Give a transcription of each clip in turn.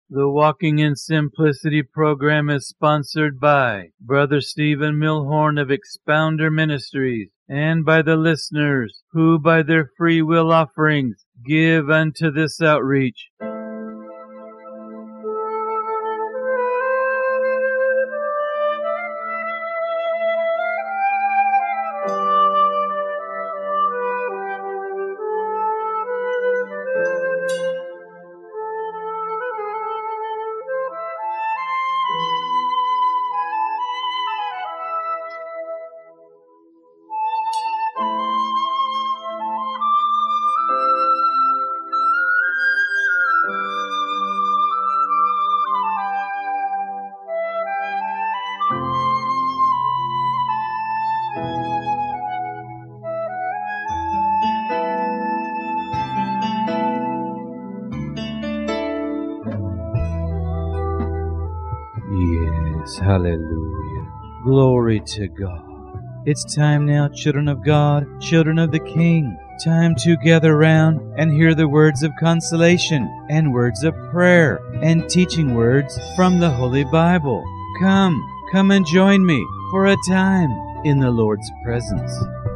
The Walking in Simplicity program is sponsored by Brother Stephen Milhorn of Expounder Ministries and by the listeners who by their free will offerings give unto this outreach. Yes, hallelujah. Glory to God. It's time now, children of God, children of the King. Time to gather round and hear the words of consolation and words of prayer and teaching words from the Holy Bible. Come and join me for a time in the Lord's presence.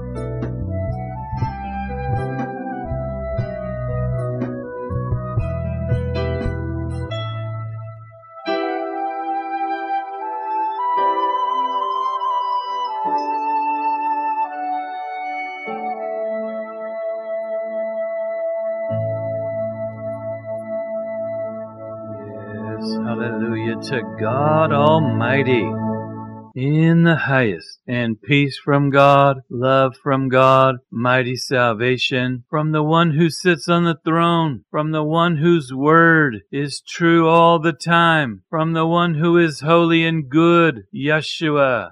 Hallelujah to God Almighty in the highest, and peace from God, love from God, mighty salvation from the one who sits on the throne, from the one whose word is true all the time, from the one who is holy and good, Yeshua,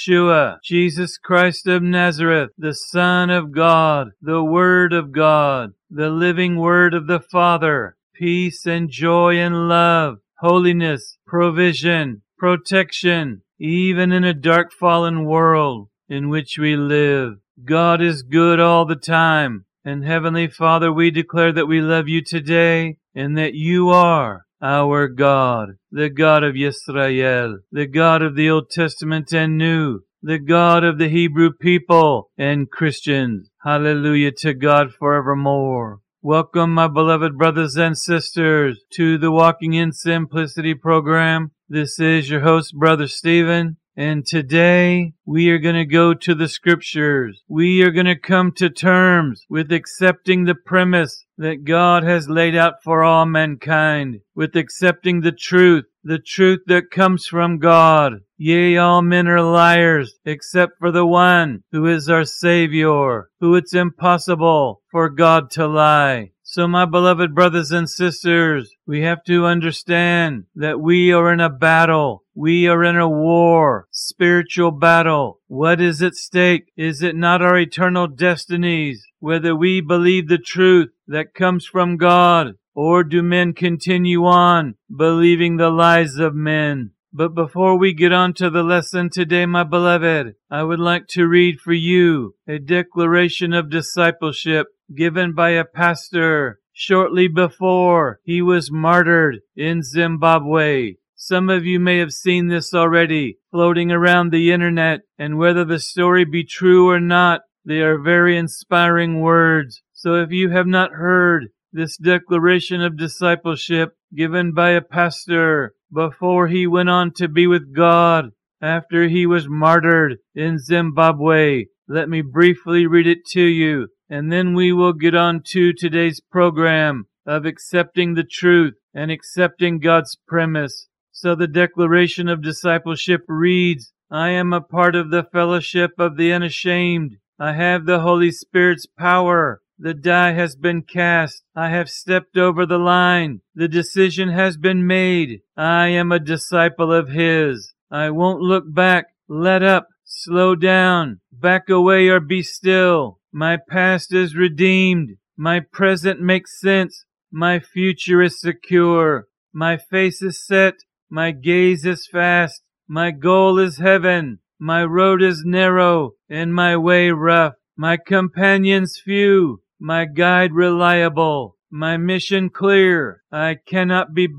Jesus Christ of Nazareth, the Son of God, the Word of God, the living Word of the Father, peace and joy and love, holiness, provision, protection, even in a dark fallen world in which we live. God is good all the time. And Heavenly Father, we declare that we love you today and that you are our God, the God of Yisrael, the God of the Old Testament and New, the God of the Hebrew people and Christians. Hallelujah to God forevermore. Welcome, my beloved brothers and sisters, to the Walking in Simplicity program. This is your host, Brother Stephen, and today we are going to go to the Scriptures. We are going to come to terms with accepting the premise that God has laid out for all mankind, with accepting the truth that comes from God. Yea, all men are liars, except for the one who is our Savior, who it's impossible for God to lie. So, my beloved brothers and sisters, we have to understand that we are in a battle. We are in a war, spiritual battle. What is at stake? Is it not our eternal destinies? Whether we believe the truth that comes from God, or do men continue on believing the lies of men? But before we get on to the lesson today, my beloved, I would like to read for you a declaration of discipleship given by a pastor shortly before he was martyred in Zimbabwe. Some of you may have seen this already floating around the internet, and whether the story be true or not, they are very inspiring words. So if you have not heard this declaration of discipleship given by a pastor before he went on to be with God after he was martyred in Zimbabwe, let me briefly read it to you, and then we will get on to today's program of accepting the truth and accepting God's premise. So the declaration of discipleship reads, I am a part of the fellowship of the unashamed. I have the Holy Spirit's power. The die has been cast. I have stepped over the line. The decision has been made. I am a disciple of His. I won't look back. Let up. Slow down. Back away or be still. My past is redeemed. My present makes sense. My future is secure. My face is set. My gaze is fast. My goal is heaven. My road is narrow and my way rough. My companions few. My guide reliable, my mission clear. I cannot be bought,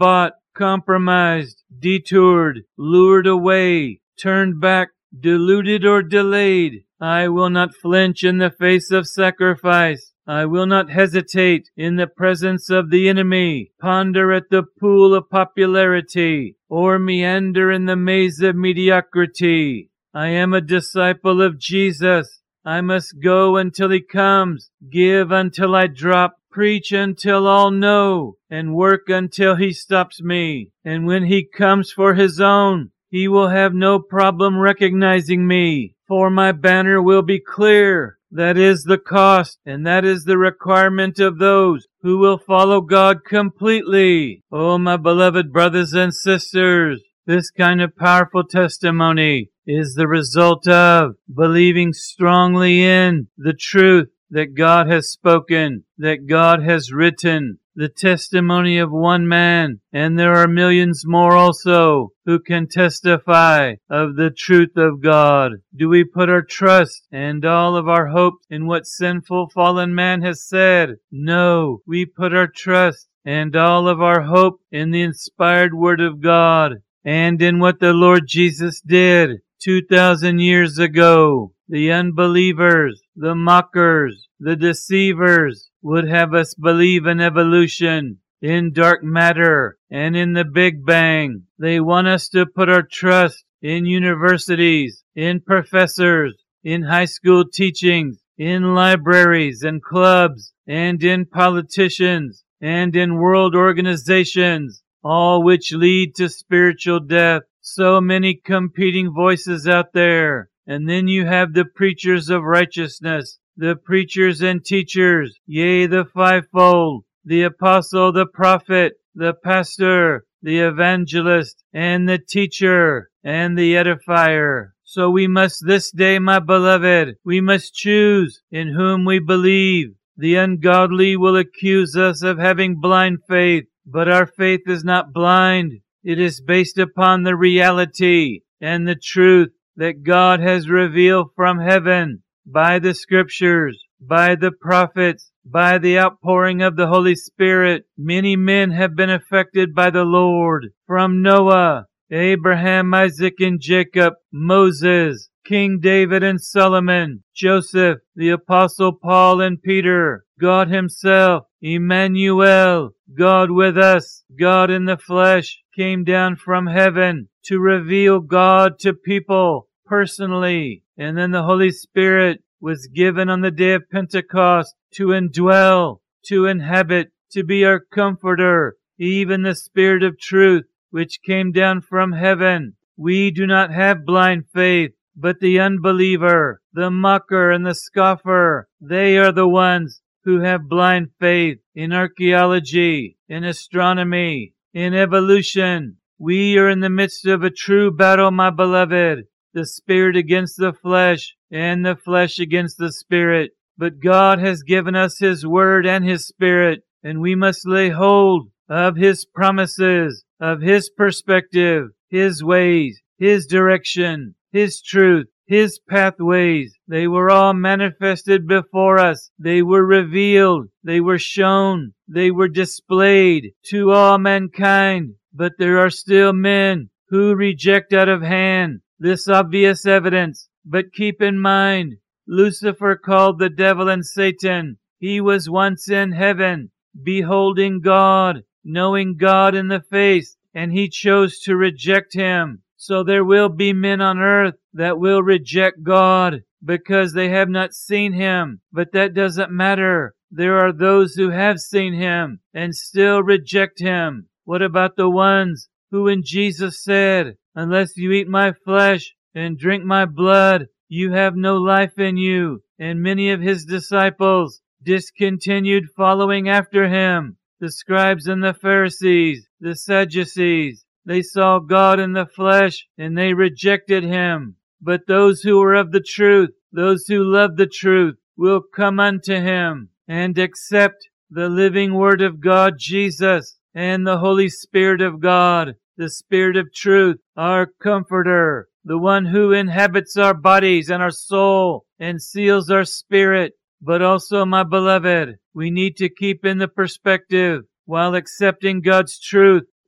compromised, detoured, lured away, turned back, deluded or delayed. I will not flinch in the face of sacrifice. I will not hesitate in the presence of the enemy, ponder at the pool of popularity, or meander in the maze of mediocrity. I am a disciple of Jesus. I must go until he comes, give until I drop, preach until all know, and work until he stops me. And when he comes for his own, he will have no problem recognizing me, for my banner will be clear. That is the cost, and that is the requirement of those who will follow God completely. Oh, my beloved brothers and sisters, this kind of powerful testimony is the result of believing strongly in the truth that God has spoken, that God has written, the testimony of one man, and there are millions more also who can testify of the truth of God. Do we put our trust and all of our hope in what sinful fallen man has said? No, we put our trust and all of our hope in the inspired Word of God and in what the Lord Jesus did 2,000 years ago. The unbelievers, the mockers, the deceivers would have us believe in evolution, in dark matter, and in the Big Bang. They want us to put our trust in universities, in professors, in high school teachings, in libraries and clubs, and in politicians, and in world organizations, all which lead to spiritual death. So many competing voices out there. And then you have the preachers of righteousness, the preachers and teachers, yea, the fivefold, the apostle, the prophet, the pastor, the evangelist, and the teacher, and the edifier. So we must this day, my beloved, we must choose in whom we believe. The ungodly will accuse us of having blind faith, but our faith is not blind. It is based upon the reality and the truth that God has revealed from heaven by the scriptures, by the prophets, by the outpouring of the Holy Spirit. Many men have been affected by the Lord, from Noah, Abraham, Isaac, and Jacob, Moses, King David and Solomon, Joseph, the Apostle Paul and Peter, God himself, Emmanuel, God with us, God in the flesh, came down from heaven to reveal God to people personally. And then the Holy Spirit was given on the day of Pentecost to indwell, to inhabit, to be our comforter, even the Spirit of truth, which came down from heaven. We do not have blind faith, but the unbeliever, the mocker, and the scoffer, they are the ones who have blind faith in archaeology, in astronomy, in evolution. We are in the midst of a true battle, my beloved, the spirit against the flesh, and the flesh against the spirit. But God has given us His Word and His Spirit, and we must lay hold of His promises, of His perspective, His ways, His direction, His truth, His pathways. They were all manifested before us. They were revealed. They were shown. They were displayed to all mankind. But there are still men who reject out of hand this obvious evidence. But keep in mind, Lucifer, called the devil and Satan, he was once in heaven, beholding God, knowing God in the face, and he chose to reject Him. So there will be men on earth that will reject God because they have not seen Him. But that doesn't matter. There are those who have seen Him and still reject Him. What about the ones who, when Jesus said, "Unless you eat my flesh and drink my blood, you have no life in you," and many of His disciples discontinued following after Him? The scribes and the Pharisees, the Sadducees, they saw God in the flesh and they rejected Him. But those who are of the truth, those who love the truth, will come unto Him and accept the living Word of God, Jesus, and the Holy Spirit of God, the Spirit of truth, our Comforter, the one who inhabits our bodies and our soul and seals our spirit. But also, my beloved, we need to keep in the perspective, while accepting God's truth,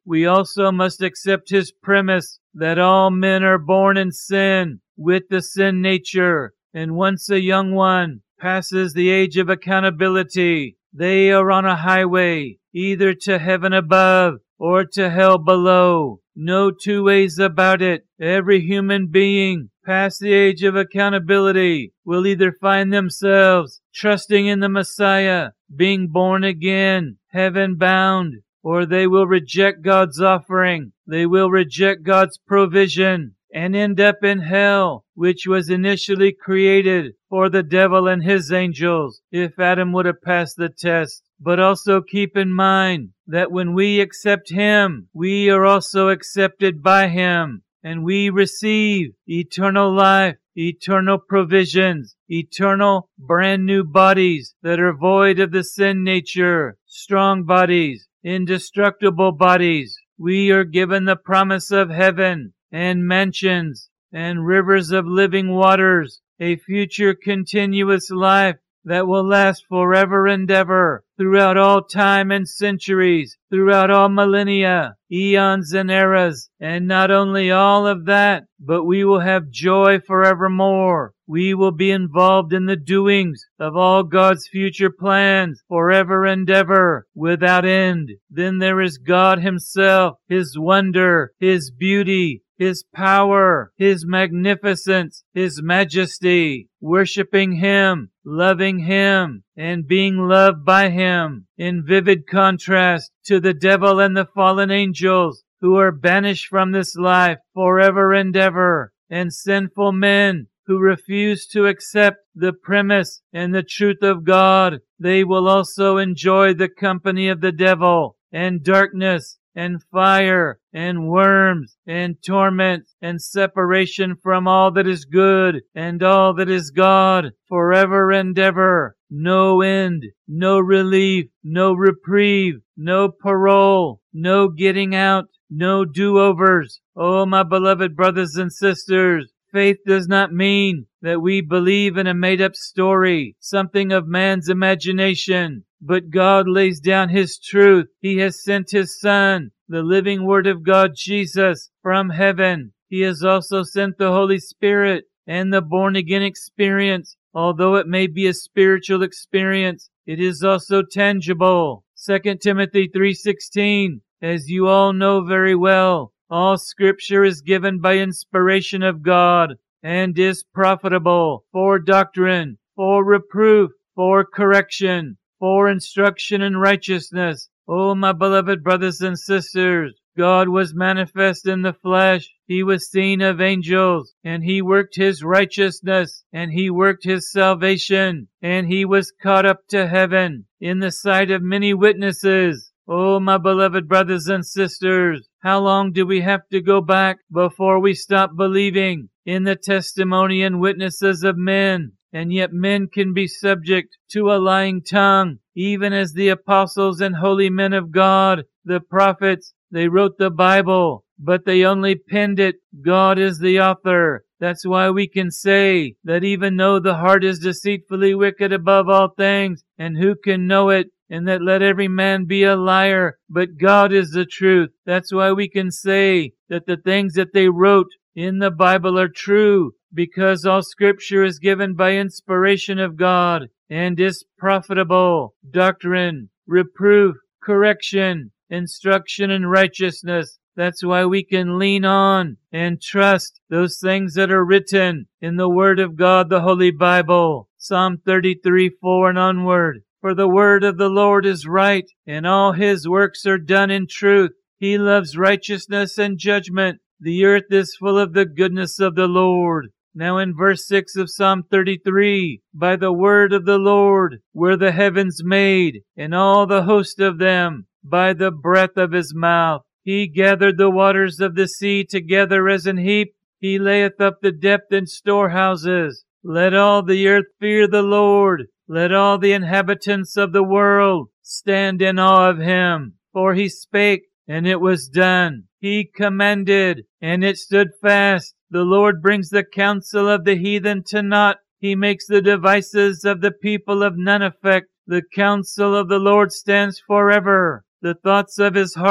we also must accept his premise that all men are born in sin, with the sin nature, and once a young one passes the age of accountability, they are on a highway, either to heaven above or to hell below. No two ways about it. Every human being past the age of accountability will either find themselves trusting in the Messiah, being born again, heaven bound, or they will reject God's offering. They will reject God's provision and end up in hell, which was initially created for the devil and his angels, if Adam would have passed the test. But also keep in mind that when we accept him, we are also accepted by him, and we receive eternal life, eternal provisions, eternal brand new bodies that are void of the sin nature, strong bodies, indestructible bodies. We are given the promise of heaven and mansions and rivers of living waters, a future continuous life that will last forever and ever, throughout all time and centuries, throughout all millennia, eons and eras. And not only all of that, but we will have joy forevermore. We will be involved in the doings of all God's future plans forever and ever, without end. Then there is God himself, his wonder, his beauty, his power, his magnificence, his majesty, worshiping him, loving him, and being loved by him, in vivid contrast to the devil and the fallen angels who are banished from this life forever and ever, and sinful men who refuse to accept the premise and the truth of God. They will also enjoy the company of the devil and darkness and fire and worms and torment and separation from all that is good and all that is God forever and ever. No end, no relief, no reprieve, no parole, no getting out, no do-overs. Oh, my beloved brothers and sisters, faith does not mean that we believe in a made-up story, something of man's imagination. But God lays down his truth. He has sent his Son, the living Word of God, Jesus, from heaven. He has also sent the Holy Spirit and the born-again experience. Although it may be a spiritual experience, it is also tangible. 2 Timothy 3:16, as you all know very well, all Scripture is given by inspiration of God and is profitable for doctrine, for reproof, for correction, for instruction in righteousness. Oh, my beloved brothers and sisters, God was manifest in the flesh. He was seen of angels, and he worked his righteousness, and he worked his salvation, and he was caught up to heaven in the sight of many witnesses. Oh, my beloved brothers and sisters, how long do we have to go back before we stop believing in the testimony and witnesses of men? And yet men can be subject to a lying tongue, even as the apostles and holy men of God, the prophets. They wrote the Bible, but they only penned it. God is the author. That's why we can say that even though the heart is deceitfully wicked above all things, and who can know it, and that let every man be a liar, but God is the truth. That's why we can say that the things that they wrote in the Bible are true, because all Scripture is given by inspiration of God and is profitable. Doctrine, reproof, correction, instruction in righteousness. That's why we can lean on and trust those things that are written in the Word of God, the Holy Bible. Psalm 33:4 and onward. For the word of the Lord is right, and all his works are done in truth. He loves righteousness and judgment. The earth is full of the goodness of the Lord. Now in verse 6 of Psalm 33, by the word of the Lord were the heavens made, and all the host of them, by the breath of his mouth. He gathered the waters of the sea together as an heap. He layeth up the depth in storehouses. Let all the earth fear the Lord. Let all the inhabitants of the world stand in awe of him. For he spake, and it was done. He commanded, and it stood fast. The Lord brings the counsel of the heathen to naught. He makes the devices of the people of none effect. The counsel of the Lord stands forever, the thoughts of his heart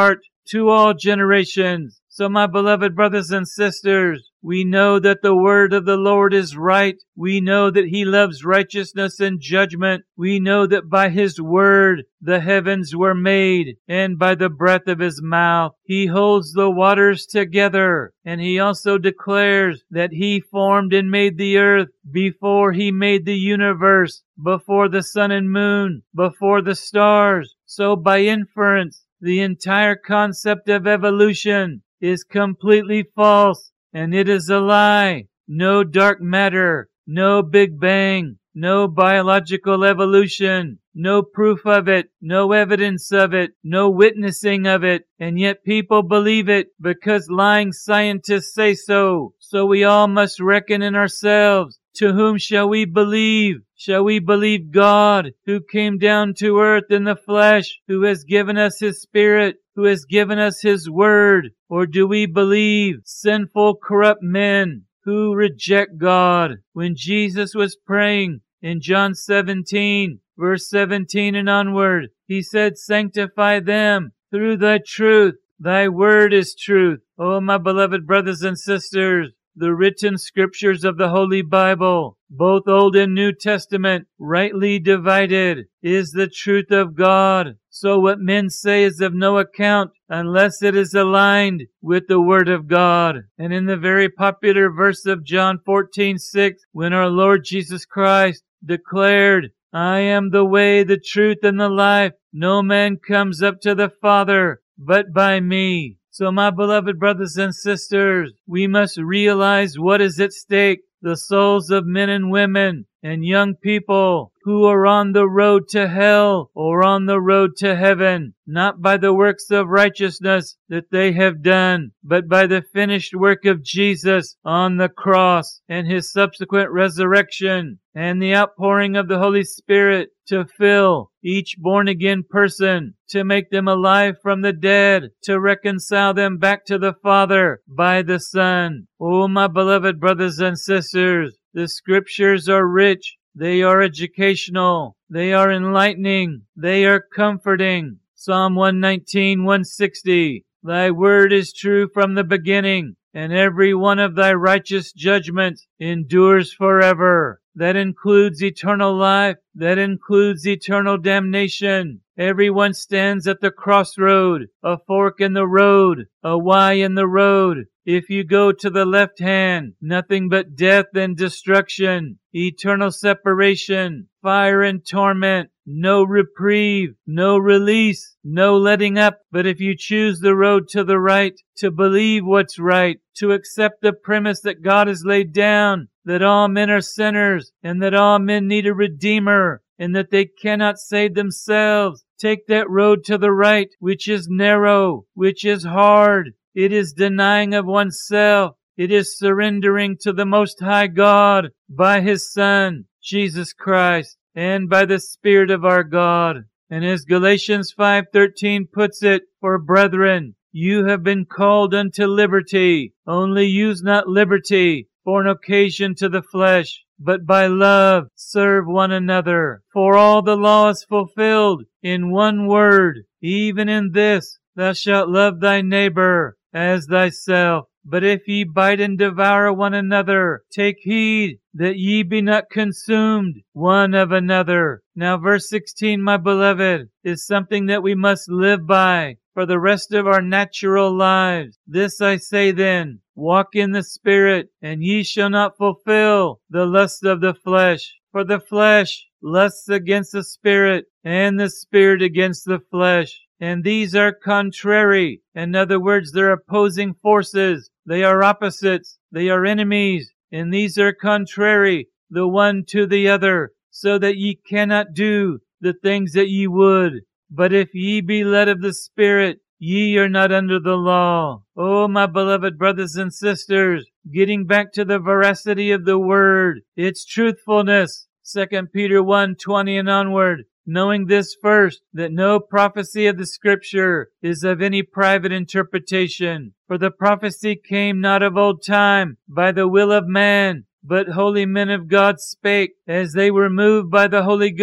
to all generations. So my beloved brothers and sisters, we know that the word of the Lord is right. We know that He loves righteousness and judgment. We know that by His word the heavens were made, and by the breath of His mouth He holds the waters together. And He also declares that He formed and made the earth before He made the universe, before the sun and moon, before the stars. So by inference, the entire concept of evolution is completely false, and it is a lie. No dark matter, no Big Bang, no biological evolution, no proof of it, no evidence of it, no witnessing of it, and yet people believe it because lying scientists say so. So we all must reckon in ourselves. To whom shall we believe? Shall we believe God, who came down to earth in the flesh, who has given us His Spirit, who has given us His Word? Or do we believe sinful, corrupt men who reject God? When Jesus was praying in John 17, verse 17 and onward, He said, "Sanctify them through Thy truth. Thy word is truth." Oh, my beloved brothers and sisters, the written scriptures of the Holy Bible, both Old and New Testament, rightly divided, is the truth of God. So what men say is of no account unless it is aligned with the Word of God. And in the very popular verse of John 14:6, when our Lord Jesus Christ declared, "I am the way, the truth, and the life. No man comes up to the Father but by me." So my beloved brothers and sisters, we must realize what is at stake. The souls of men and women and young people who are on the road to hell or on the road to heaven, not by the works of righteousness that they have done, but by the finished work of Jesus on the cross and His subsequent resurrection and the outpouring of the Holy Spirit to fill each born-again person, to make them alive from the dead, to reconcile them back to the Father by the Son. Oh, my beloved brothers and sisters, the Scriptures are rich, they are educational, they are enlightening, they are comforting. Psalm 119, 160, "Thy word is true from the beginning, and every one of Thy righteous judgments endures forever." That includes eternal life. That includes eternal damnation. Everyone stands at the crossroad, a fork in the road, a Y in the road. If you go to the left hand, nothing but death and destruction, eternal separation, fire and torment, no reprieve, no release, no letting up. But if you choose the road to the right, to believe what's right, to accept the premise that God has laid down, that all men are sinners, and that all men need a Redeemer, and that they cannot save themselves, take that road to the right, which is narrow, which is hard. It is denying of oneself. It is surrendering to the Most High God by His Son, Jesus Christ, and by the Spirit of our God. And as Galatians 5:13 puts it, "For brethren, you have been called unto liberty. Only use not liberty for an occasion to the flesh, but by love serve one another. For all the law is fulfilled in one word, even in this, thou shalt love thy neighbor as thyself. But if ye bite and devour one another, take heed that ye be not consumed one of another." Now verse 16, my beloved, is something that we must live by for the rest of our natural lives. "This I say then, walk in the Spirit, and ye shall not fulfill the lust of the flesh. For the flesh lusts against the Spirit, and the Spirit against the flesh. And these are contrary." In other words, they're opposing forces. They are opposites. They are enemies. And these are contrary, the one to the other, so that ye cannot do the things that ye would. But if ye be led of the Spirit, ye are not under the law. Oh, my beloved brothers and sisters, getting back to the veracity of the Word, its truthfulness, 2 Peter 1:20 and onward. "Knowing this first, that no prophecy of the Scripture is of any private interpretation. For the prophecy came not of old time by the will of man, but holy men of God spake as they were moved by the Holy Ghost,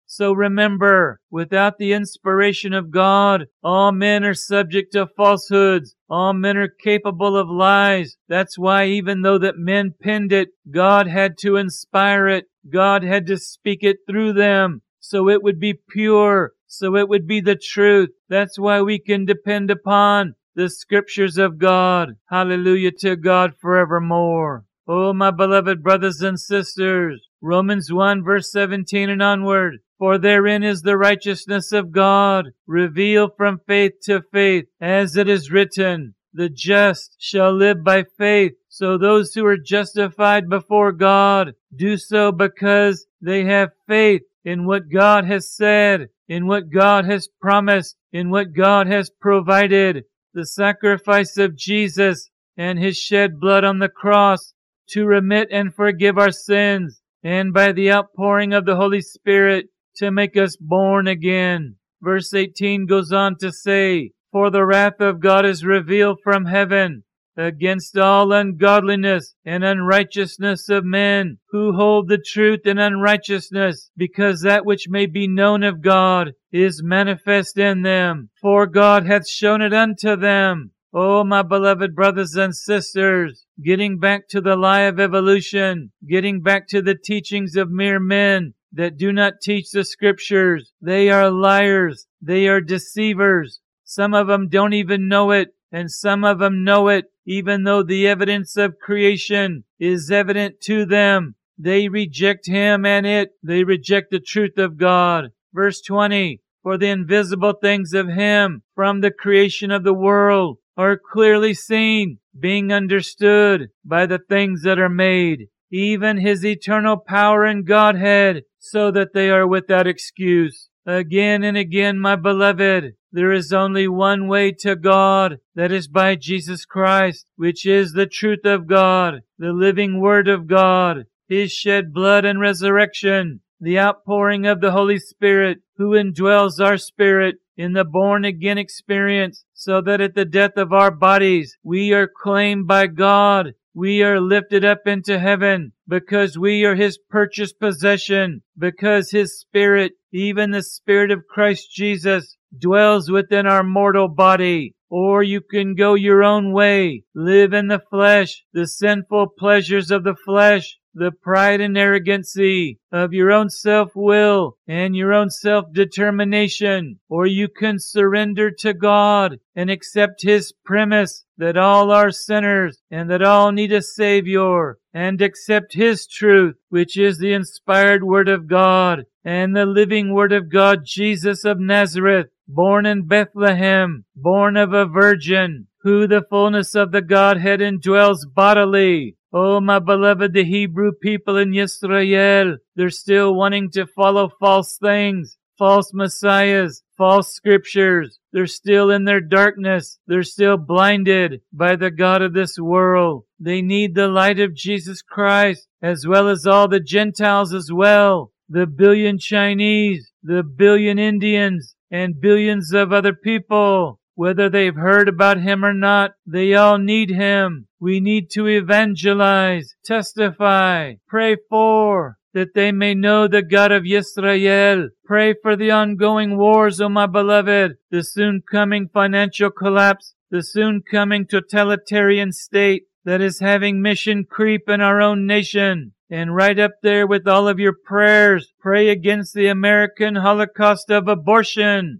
So remember, without the inspiration of God, all men are subject to falsehoods. All men are capable of lies. That's why even though that men penned it, God had to inspire it. God had to speak it through them, so it would be pure, so it would be the truth. That's why we can depend upon the scriptures of God. Hallelujah to God forevermore. Oh, my beloved brothers and sisters, Romans 1 verse 17 and onward. For therein is the righteousness of God, revealed from faith to faith, as it is written, the just shall live by faith. So those who are justified before God do so because they have faith in what God has said, in what God has promised, in what God has provided. The sacrifice of Jesus and His shed blood on the cross to remit and forgive our sins, and by the outpouring of the Holy Spirit to make us born again. Verse 18 goes on to say, for the wrath of God is revealed from heaven against all ungodliness and unrighteousness of men who hold the truth in unrighteousness, because that which may be known of God is manifest in them, for God hath shown it unto them. Oh, my beloved brothers and sisters, getting back to the lie of evolution, getting back to the teachings of mere men that do not teach the scriptures. They are liars. They are deceivers. Some of them don't even know it, and some of them know it, even though the evidence of creation is evident to them. They reject Him and it. They reject the truth of God. Verse 20, for the invisible things of Him from the creation of the world are clearly seen, being understood by the things that are made, even His eternal power and Godhead, so that they are without excuse. Again and again, my beloved, there is only one way to God, that is by Jesus Christ, which is the truth of God, the living Word of God, His shed blood and resurrection, the outpouring of the Holy Spirit, who indwells our spirit in the born-again experience, so that at the death of our bodies, we are claimed by God. We are lifted up into heaven because we are His purchased possession, because His Spirit, even the Spirit of Christ Jesus, dwells within our mortal body. Or you can go your own way, live in the flesh, the sinful pleasures of the flesh, the pride and arrogancy of your own self-will and your own self-determination. Or you can surrender to God and accept His premise that all are sinners and that all need a Savior, and accept His truth, which is the inspired Word of God and the living Word of God, Jesus of Nazareth, born in Bethlehem, born of a virgin, who the fullness of the Godhead indwells bodily. Oh, my beloved, the Hebrew people in Yisrael, they're still wanting to follow false things, false messiahs, false scriptures. They're still in their darkness. They're still blinded by the God of this world. They need the light of Jesus Christ, as well as all the Gentiles as well. The billion Chinese, the billion Indians, and billions of other people. Whether they've heard about Him or not, they all need Him. We need to evangelize, testify, pray for, that they may know the God of Yisrael. Pray for the ongoing wars, O my beloved, the soon coming financial collapse, the soon coming totalitarian state that is having mission creep in our own nation. And right up there with all of your prayers, pray against the American Holocaust of abortion.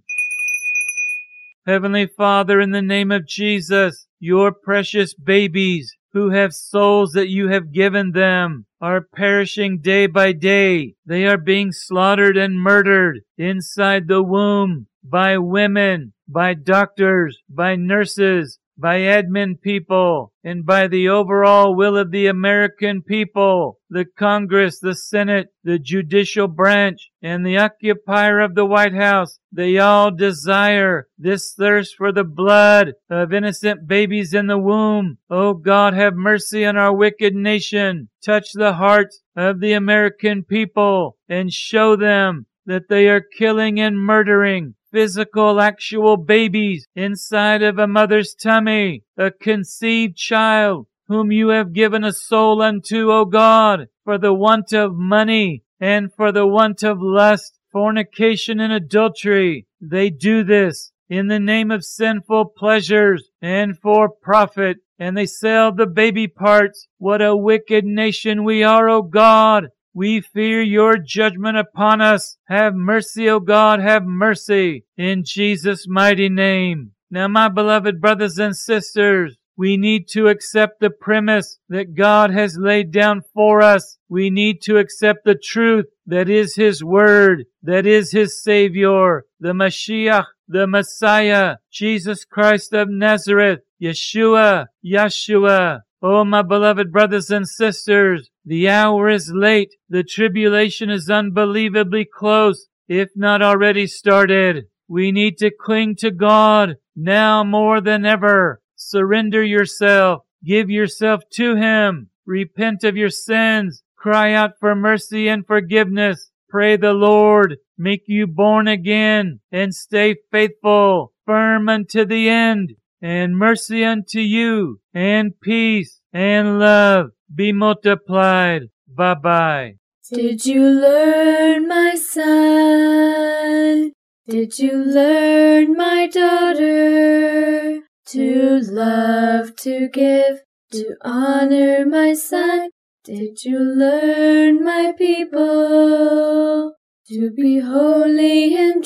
Heavenly Father, in the name of Jesus, your precious babies who have souls that you have given them are perishing day by day. They are being slaughtered and murdered inside the womb by women, by doctors, by nurses, by admin people, and by the overall will of the American people, the Congress, the Senate, the judicial branch, and the occupier of the White House. They all desire this thirst for the blood of innocent babies in the womb. Oh God, have mercy on our wicked nation. Touch the hearts of the American people and show them that they are killing and murdering physical, actual babies inside of a mother's tummy, a conceived child whom you have given a soul unto, O God, for the want of money and for the want of lust fornication and adultery. They do this in the name of sinful pleasures and for profit, and they sell the baby parts. What a wicked nation we are, O God! We fear your judgment upon us. Have mercy, O God, have mercy, in Jesus' mighty name. Now, my beloved brothers and sisters, we need to accept the premise that God has laid down for us. We need to accept the truth that is His Word, that is His Savior, the Mashiach, the Messiah, Jesus Christ of Nazareth, Yeshua. Oh, my beloved brothers and sisters, the hour is late. The tribulation is unbelievably close, if not already started. We need to cling to God now more than ever. Surrender yourself. Give yourself to Him. Repent of your sins. Cry out for mercy and forgiveness. Pray the Lord make you born again, and stay faithful, firm unto the end. And mercy unto you, and peace, and love be multiplied. Bye-bye. Did you learn, my son? Did you learn, my daughter? To love, to give, to honor, my son. Did you learn, my people? To be holy and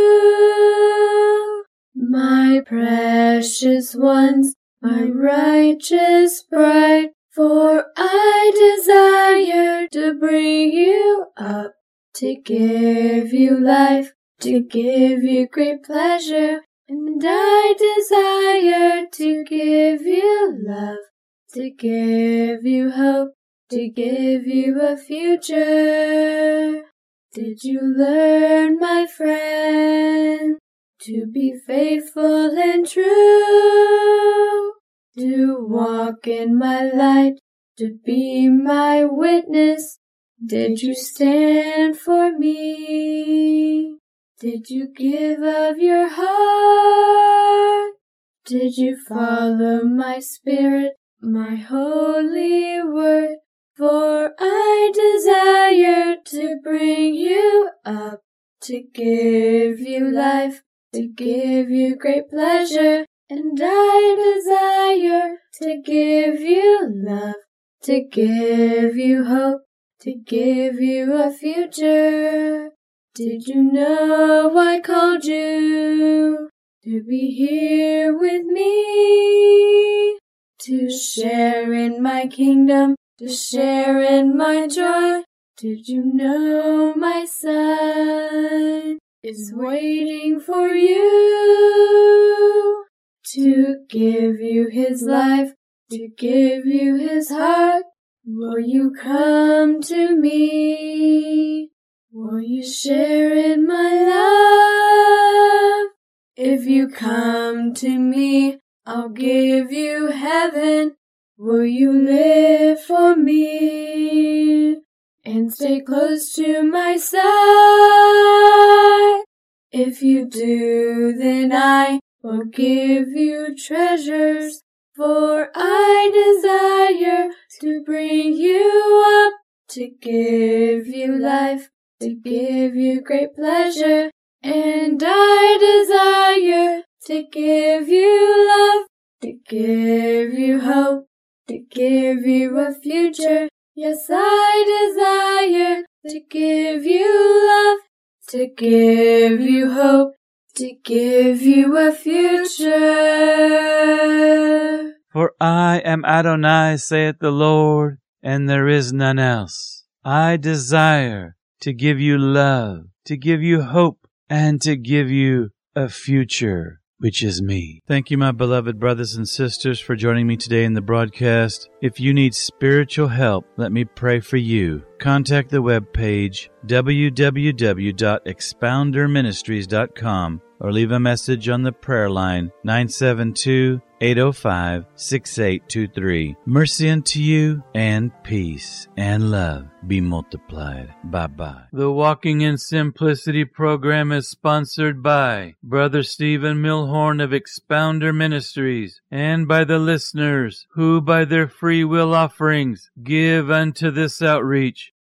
true? My precious ones, my righteous bride, for I desire to bring you up, to give you life, to give you great pleasure, and I desire to give you love, to give you hope, to give you a future. Did you learn, my friend, to be faithful and true, to walk in my light, to be my witness? Did you stand for me? Did you give of your heart? Did you follow my spirit, my holy word? For I desire to bring you up, to give you life, to give you great pleasure, and I desire to give you love, to give you hope, to give you a future. Did you know I called you to be here with me, to share in my kingdom, to share in my joy? Did you know my son is waiting for you, to give you his life, to give you his heart? Will you come to me? Will you share in my love? If you come to me, I'll give you heaven. Will you live for me and stay close to my side? If you do, then I will give you treasures, for I desire to bring you up, to give you life, to give you great pleasure, and I desire to give you love, to give you hope, to give you a future. Yes, I desire to give you love, to give you hope, to give you a future. For I am Adonai, saith the Lord, and there is none else. I desire to give you love, to give you hope, and to give you a future, which is me. Thank you, my beloved brothers and sisters, for joining me today in the broadcast. If you need spiritual help, let me pray for you. Contact the webpage www.expounderministries.com or leave a message on the prayer line 972-805-6823. Mercy unto you, and peace and love be multiplied. Bye-bye. The Walking in Simplicity program is sponsored by Brother Stephen Milhorn of Expounder Ministries and by the listeners who by their free will offerings give unto this outreach.